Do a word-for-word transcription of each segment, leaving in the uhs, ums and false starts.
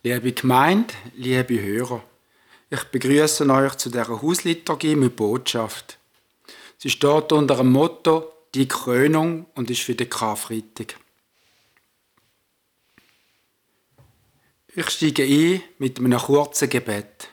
Liebe Gemeinde, liebe Hörer, ich begrüße euch zu dieser Hausliturgie mit Botschaft. Sie steht unter dem Motto «Die Krönung» und ist für den Karfreitag. Ich steige ein mit einem kurzen Gebet.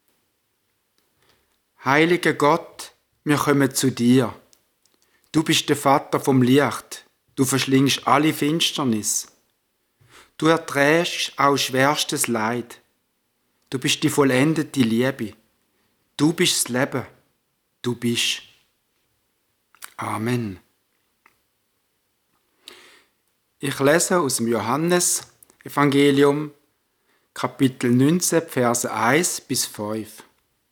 Heiliger Gott, wir kommen zu dir. Du bist der Vater vom Licht. Du verschlingst alle Finsternis. Du erträgst auch schwerstes Leid. Du bist die vollendete Liebe. Du bist das Leben. Du bist. Amen. Ich lese aus dem Johannes-Evangelium, Kapitel neunzehn, Verse eins bis fünf.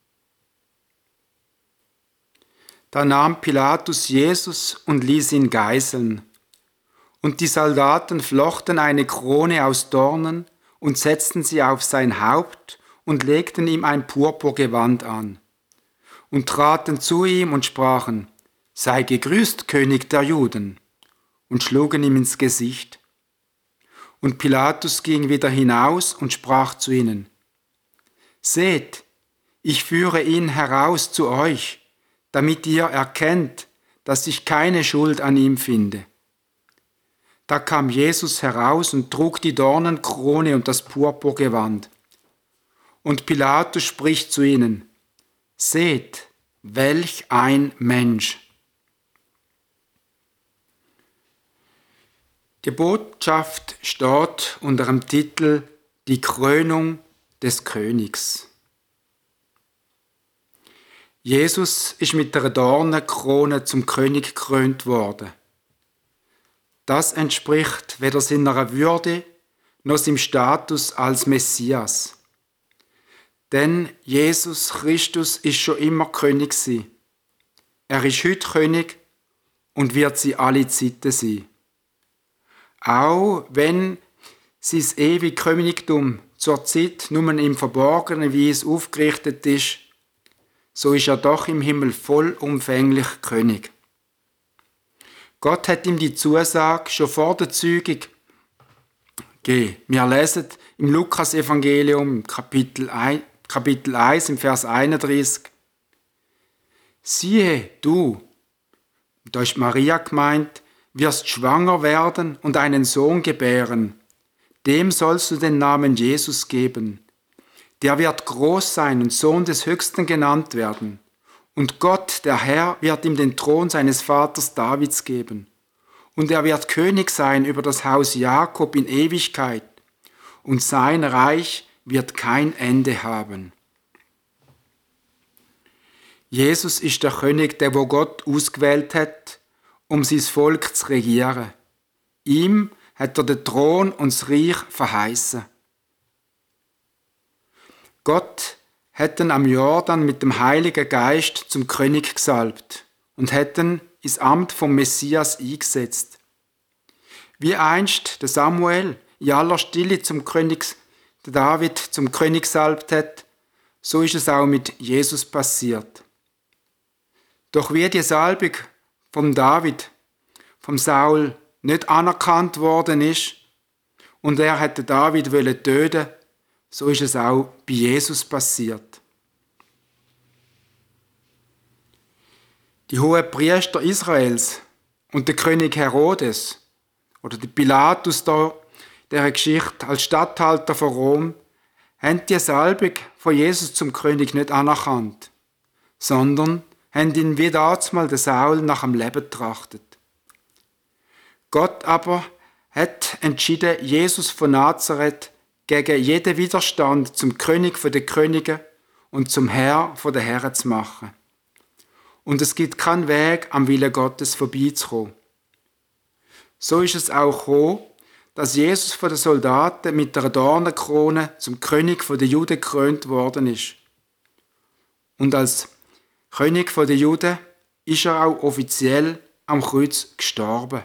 Da nahm Pilatus Jesus und ließ ihn geißeln. Und die Soldaten flochten eine Krone aus Dornen und setzten sie auf sein Haupt und legten ihm ein Purpurgewand an. Und traten zu ihm und sprachen: Sei gegrüßt, König der Juden, und schlugen ihm ins Gesicht. Und Pilatus ging wieder hinaus und sprach zu ihnen: Seht, ich führe ihn heraus zu euch, damit ihr erkennt, dass ich keine Schuld an ihm finde. Da kam Jesus heraus und trug die Dornenkrone und das Purpurgewand. Und Pilatus spricht zu ihnen: Seht, welch ein Mensch! Die Botschaft steht unter dem Titel Die Krönung des Königs. Jesus ist mit der Dornenkrone zum König gekrönt worden. Das entspricht weder seiner Würde noch seinem Status als Messias. Denn Jesus Christus ist schon immer König gewesen. Er ist heute König und wird sie alle Zeiten sein. Auch wenn sein ewiges Königtum zur Zeit nur im Verborgenen Weise aufgerichtet ist, so ist er doch im Himmel vollumfänglich König. Gott hat ihm die Zusage schon vor der Zeugung gegeben. Wir lesen im Lukas-Evangelium, Kapitel eins, Kapitel eins, im Vers einunddreißig. Siehe, du, da ist Maria gemeint, wirst schwanger werden und einen Sohn gebären. Dem sollst du den Namen Jesus geben. Der wird groß sein und Sohn des Höchsten genannt werden. Und Gott, der Herr, wird ihm den Thron seines Vaters Davids geben. Und er wird König sein über das Haus Jakob in Ewigkeit. Und sein Reich wird kein Ende haben. Jesus ist der König, der wo Gott ausgewählt hat, um sein Volk zu regieren. Ihm hat er den Thron und das Reich verheißen. Gott hat ihn am Jordan mit dem Heiligen Geist zum König gesalbt und hat ihn ins Amt vom Messias eingesetzt. Wie einst der Samuel in aller Stille zum König David zum König gesalbt hat, so ist es auch mit Jesus passiert. Doch wie die Salbung vom David, vom Saul nicht anerkannt worden ist und er hätte David töten, so ist es auch bei Jesus passiert. Die hohen Priester Israels und der König Herodes oder der Pilatus da, der Geschichte als Statthalter von Rom, haben die Salbung von Jesus zum König nicht anerkannt, sondern haben ihn wie damals der Saul nach dem Leben getrachtet. Gott aber hat entschieden, Jesus von Nazareth gegen jeden Widerstand zum König der Könige und zum Herr der Herren zu machen. Und es gibt keinen Weg, am Willen Gottes vorbeizukommen. So ist es auch gekommen, dass Jesus von den Soldaten mit der Dornenkrone zum König der Juden gekrönt worden ist. Und als König der Juden ist er auch offiziell am Kreuz gestorben.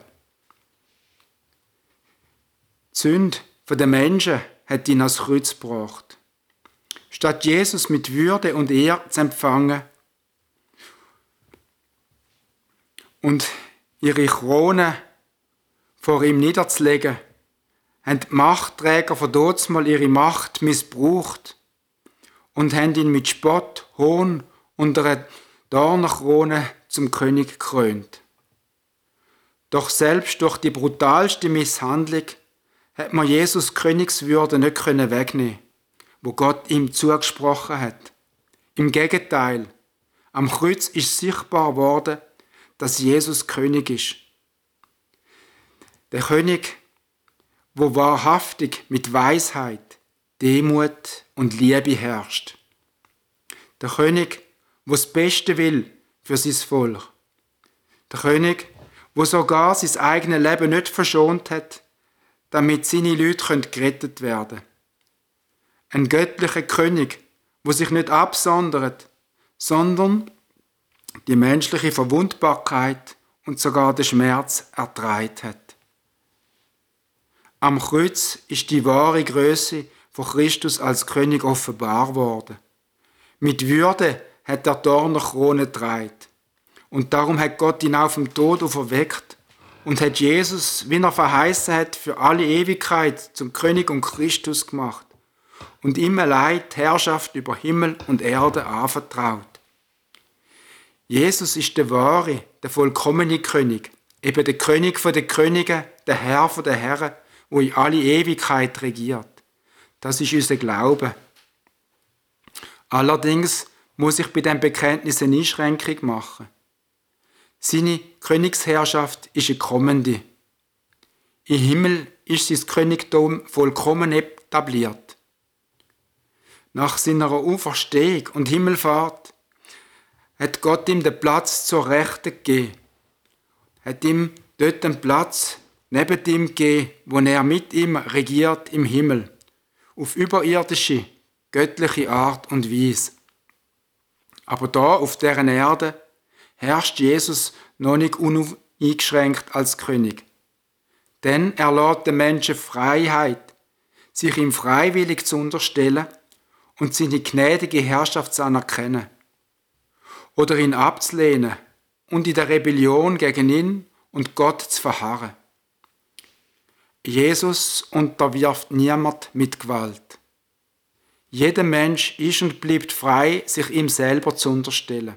Die Sünde der Menschen hat ihn ans Kreuz gebracht. Statt Jesus mit Würde und Ehre zu empfangen und ihre Krone vor ihm niederzulegen, haben die Machtträger von dazumal ihre Macht missbraucht und haben ihn mit Spott, Hohn und einer Dornenkrone zum König gekrönt. Doch selbst durch die brutalste Misshandlung hat man Jesus Königswürde nicht wegnehmen, wo Gott ihm zugesprochen hat. Im Gegenteil, am Kreuz ist sichtbar geworden, dass Jesus König ist. Der König, wo wahrhaftig mit Weisheit, Demut und Liebe herrscht. Der König, wo das Beste will für sein Volk. Der König, wo sogar sein eigenes Leben nicht verschont hat, damit seine Leute gerettet werden können. Ein göttlicher König, wo sich nicht absondert, sondern die menschliche Verwundbarkeit und sogar den Schmerz ertragen hat. Am Kreuz ist die wahre Größe von Christus als König offenbar worden. Mit Würde hat er die Dornenkrone getragen. Und darum hat Gott ihn auf dem Tod auferweckt und hat Jesus, wie er verheißen hat, für alle Ewigkeit zum König und Christus gemacht und ihm allein die Herrschaft über Himmel und Erde anvertraut. Jesus ist der wahre, der vollkommene König, eben der König von den Königen, der Herr von den Herren, wo in alle Ewigkeit regiert. Das ist unser Glaube. Allerdings muss ich bei diesem Bekenntnis eine Einschränkung machen. Seine Königsherrschaft ist eine kommende. Im Himmel ist sein Königtum vollkommen etabliert. Nach seiner Auferstehung und Himmelfahrt hat Gott ihm den Platz zur Rechten gegeben. Hat ihm dort einen Platz neben ihm gegeben, wo er mit ihm regiert im Himmel, auf überirdische, göttliche Art und Weise. Aber da auf deren Erde herrscht Jesus noch nicht uneingeschränkt als König. Denn er lässt den Menschen Freiheit, sich ihm freiwillig zu unterstellen und seine gnädige Herrschaft zu anerkennen. Oder ihn abzulehnen und in der Rebellion gegen ihn und Gott zu verharren. Jesus unterwirft niemand mit Gewalt. Jeder Mensch ist und bleibt frei, sich ihm selber zu unterstellen.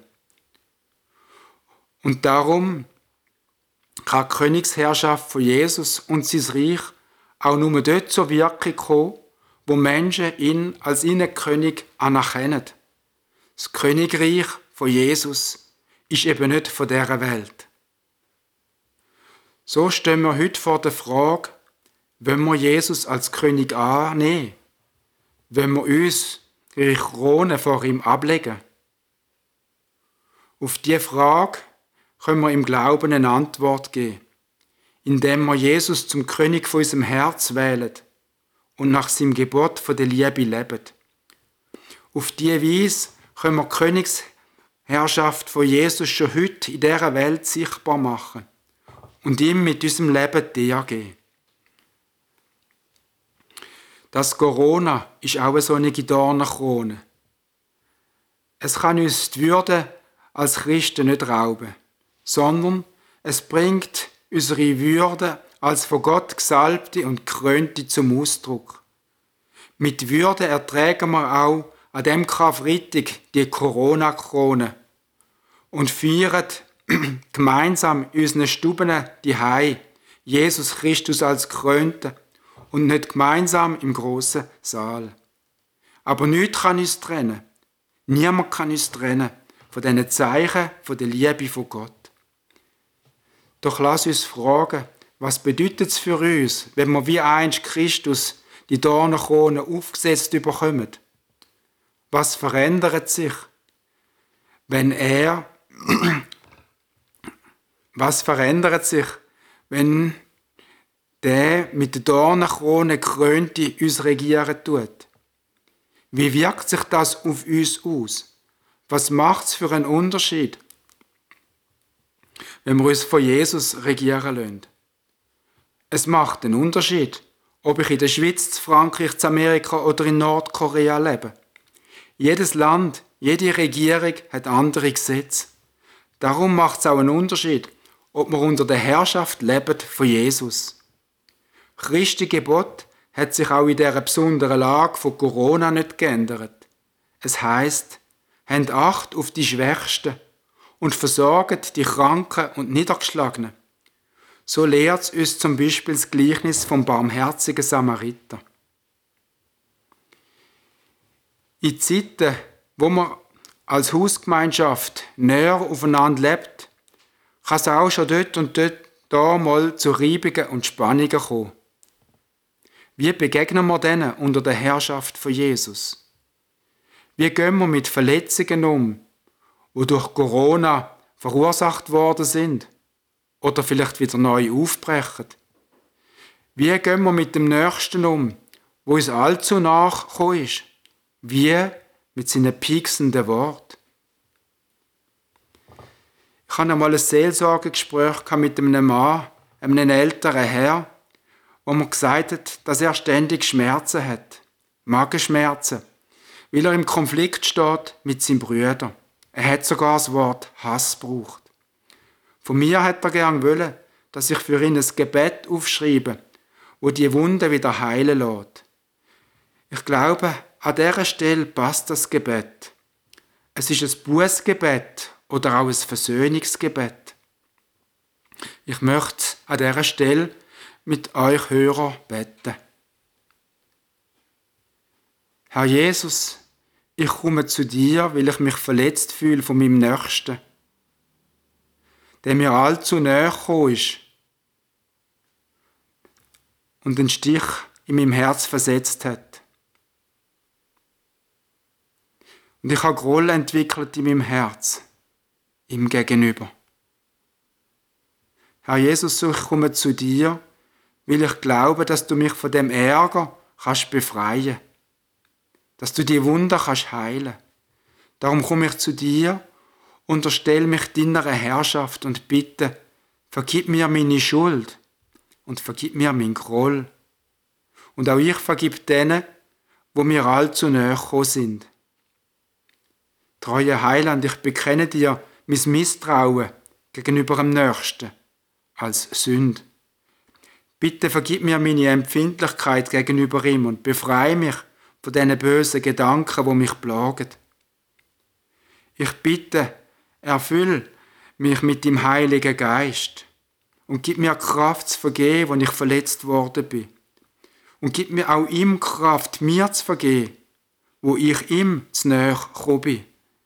Und darum kann die Königsherrschaft von Jesus und sein Reich auch nur dort zur Wirkung kommen, wo Menschen ihn als ihren König anerkennen. Das Königreich von Jesus ist eben nicht von dieser Welt. So stehen wir heute vor der Frage, wollen wir Jesus als König annehmen? Wollen wir uns ihre Krone vor ihm ablegen? Auf diese Frage können wir im Glauben eine Antwort geben, indem wir Jesus zum König von unserem Herz wählen und nach seinem Gebot von der Liebe leben. Auf diese Weise können wir die Königsherrschaft von Jesus schon heute in dieser Welt sichtbar machen und ihm mit unserem Leben die Ehre geben. Das Corona ist auch so eine Dornenkrone. Es kann uns die Würde als Christen nicht rauben, sondern es bringt unsere Würde als von Gott gesalbte und gekrönte zum Ausdruck. Mit Würde ertragen wir auch an dem Karfreitag die Corona-Krone und feiern gemeinsam in unseren Stuben die Hei Jesus Christus als Gekrönten und nicht gemeinsam im grossen Saal. Aber nichts kann uns trennen. Niemand kann uns trennen von diesen Zeichen von der Liebe von Gott. Doch lass uns fragen, was bedeutet es für uns, wenn wir wie einst Christus die Dornenkrone aufgesetzt bekommen? Was verändert sich, wenn er, was verändert sich, wenn der mit der Dornenkrone gekrönte uns regieren tut? Wie wirkt sich das auf uns aus? Was macht es für einen Unterschied, wenn wir uns von Jesus regieren lassen? Es macht einen Unterschied, ob ich in der Schweiz, Frankreich, Amerika oder in Nordkorea lebe. Jedes Land, jede Regierung hat andere Gesetze. Darum macht es auch einen Unterschied, ob wir unter der Herrschaft leben von Jesus. Christi Gebot hat sich auch in dieser besonderen Lage von Corona nicht geändert. Es heisst, habt Acht auf die Schwächsten und versorgt die Kranken und Niedergeschlagenen. So lehrt uns zum Beispiel das Gleichnis vom barmherzigen Samariter. In Zeiten, wo man als Hausgemeinschaft näher aufeinander lebt, kann es auch schon dort und dort da mal zu Reibungen und Spannungen kommen. Wie begegnen wir denen unter der Herrschaft von Jesus? Wie gehen wir mit Verletzungen um, die durch Corona verursacht worden sind oder vielleicht wieder neu aufbrechen? Wie gehen wir mit dem Nächsten um, wo uns allzu nachgekommen ist? Wie mit seinen pieksenden Worten? Ich hatte einmal ein Seelsorgegespräch mit einem Mann, einem älteren Herr, wo mir gesagt hat, dass er ständig Schmerzen hat, Magenschmerzen, weil er im Konflikt steht mit seinem Bruder. Er hat sogar das Wort Hass gebraucht. Von mir hat er gern wollen, dass ich für ihn ein Gebet aufschreibe, wo die Wunde wieder heilen lässt. Ich glaube, an dieser Stelle passt das Gebet. Es ist ein Bußgebet oder auch ein Versöhnungsgebet. Ich möchte an dieser Stelle mit euch Hörer beten. Herr Jesus, ich komme zu dir, weil ich mich verletzt fühle von meinem Nächsten, der mir allzu nahe gekommen ist und einen Stich in meinem Herz versetzt hat. Und ich habe Groll entwickelt in meinem Herz, ihm gegenüber. Herr Jesus, ich komme zu dir, weil ich glaube, dass du mich von dem Ärger kannst befreien, dass du die Wunder kannst heilen. Darum komme ich zu dir, unterstelle mich deiner Herrschaft und bitte, vergib mir meine Schuld und vergib mir mein Groll. Und auch ich vergib denen, wo mir allzu nahe gekommen sind. Treue Heiland, ich bekenne dir mein Misstrauen gegenüber dem Nächsten als Sünde. Bitte vergib mir meine Empfindlichkeit gegenüber ihm und befreie mich von diesen bösen Gedanken, die mich plagen. Ich bitte, erfüll mich mit dem Heiligen Geist und gib mir Kraft zu vergehen, wo ich verletzt worden bin. Und gib mir auch ihm Kraft, mir zu vergehen, wo ich ihm zu nahe gekommen bin.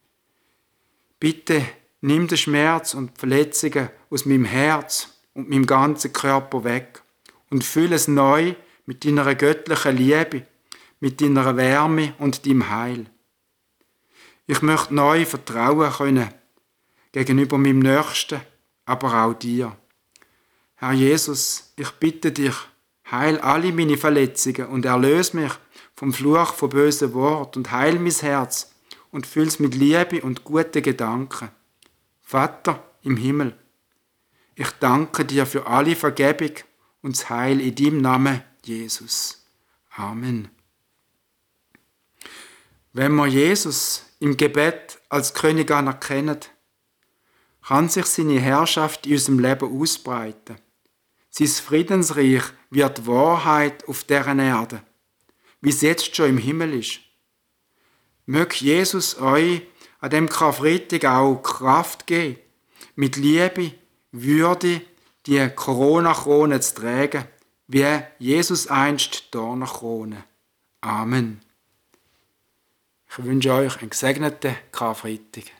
Bitte nimm den Schmerz und die Verletzungen aus meinem Herz und meinem ganzen Körper weg und fülle es neu mit deiner göttlichen Liebe, mit deiner Wärme und deinem Heil. Ich möchte neu vertrauen können gegenüber meinem Nächsten, aber auch dir. Herr Jesus, ich bitte dich, heil alle meine Verletzungen und erlöse mich vom Fluch von bösen Worten und heil mein Herz und füll's mit Liebe und guten Gedanken. Vater im Himmel, ich danke dir für alle Vergebung und das Heil in deinem Namen, Jesus. Amen. Wenn wir Jesus im Gebet als König anerkennen, kann sich seine Herrschaft in unserem Leben ausbreiten. Sein Friedensreich wird Wahrheit auf dieser Erde, wie es jetzt schon im Himmel ist. Möge Jesus euch an dem Karfreitag auch Kraft geben, mit Liebe, Würde die Corona-Krone zu tragen, wie Jesus einst die Dornenkrone. Amen. Ich wünsche euch einen gesegneten Karfreitag.